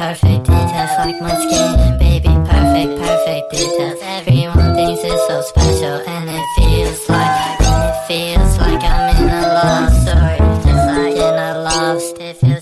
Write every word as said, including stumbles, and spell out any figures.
perfect details like my skin. Baby, perfect, perfect details. Everyone thinks it's so special, and it feels like, and it feels like I'm in a love story, just like in a love story.